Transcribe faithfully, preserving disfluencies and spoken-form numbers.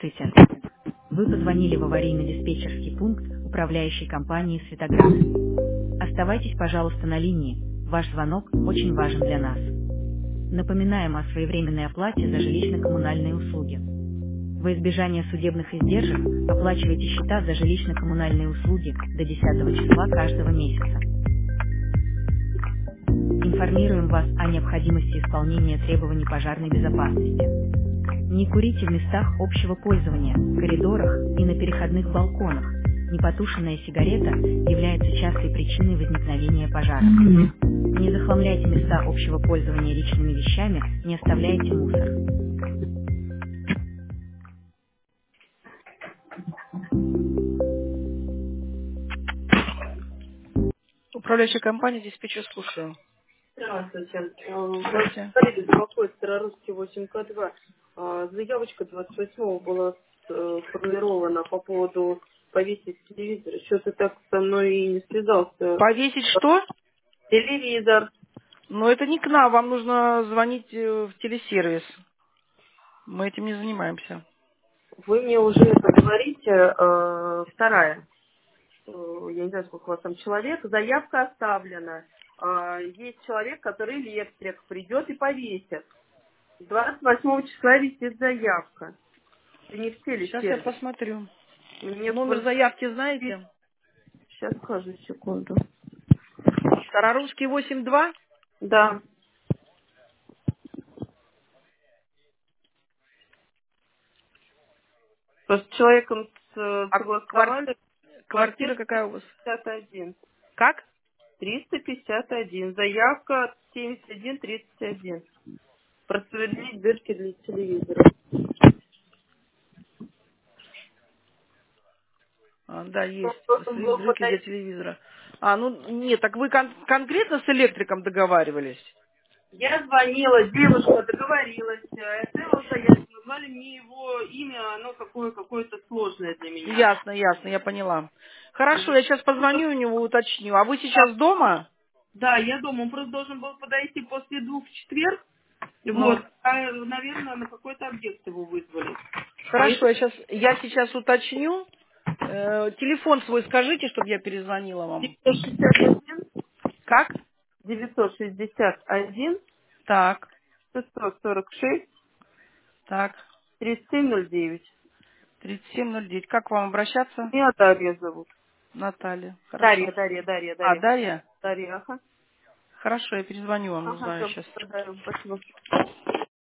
Здравствуйте. Вы позвонили в аварийно-диспетчерский пункт управляющей компании «Светоград». Оставайтесь, пожалуйста, на линии. Ваш звонок очень важен для нас. Напоминаем о своевременной оплате за жилищно-коммунальные услуги. Во избежание судебных издержек оплачивайте счета за жилищно-коммунальные услуги до десятого числа каждого месяца. Информируем вас о необходимости исполнения требований пожарной безопасности. Не курите в местах общего пользования, коридорах и на переходных балконах. Непотушенная сигарета является частой причиной возникновения пожара. Не захламляйте места общего пользования личными вещами, не оставляйте мусор. Управляющая компания, диспетчер, слушаю. Здравствуйте. Э, Вас Здравствуйте. коллеги беспокоит Старорусский восемь К два. А, Заявочка двадцать восьмого была э, сформирована по поводу повесить телевизор. Что-то так со мной и не связался. Повесить что? Телевизор. Но это не к нам, вам нужно звонить э, в телесервис. Мы этим не занимаемся. Вы мне уже это говорите. э, Вторая. Э, Я не знаю, сколько у вас там человек. Заявка оставлена. А, Есть человек, который электрик, придет и повесит. двадцать восьмого числа висит заявка. Это не в Сейчас я телесервис. посмотрю. Мне Номер заявки знаете? сейчас скажу, секунду. Старорусский восемь два? Да. Просто с человеком с- А квар- согласовали квартира квартира какая у вас? триста пятьдесят один. Как? триста пятьдесят один. Заявка семьдесят один тридцать один. Просверлить дырки для телевизора. А, да, Он есть. должен Просверлить был дырки для подойти. телевизора. А, ну нет, так вы кон- конкретно с электриком договаривались? Я звонила, девушка договорилась, а оставила заявку, назвали мне его имя, оно какое, какое-то сложное для меня. Ясно, ясно, я поняла. Хорошо, Вот. я сейчас позвоню у него, уточню. А вы сейчас дома? Да, я дома, он просто должен был подойти после двух в четверг. Ну, Вот, а, наверное, на какой-то объект его вызвали. хорошо, Поэтому я сейчас, я сейчас уточню. Э, телефон свой скажите, чтобы я перезвонила вам. Как? девятьсот шестьдесят один Так, шестьсот сорок шесть так. тридцать семь ноль девять. тридцать семь ноль девять. Как вам обращаться? Меня Дарья зовут. Наталья. Дарья, Хорошо. Дарья, Дарья, А, Дарья. Дарья? Сейчас. Дарья, ага. Хорошо, я перезвоню вам, Ага, узнаю все, сейчас. благодарю, спасибо.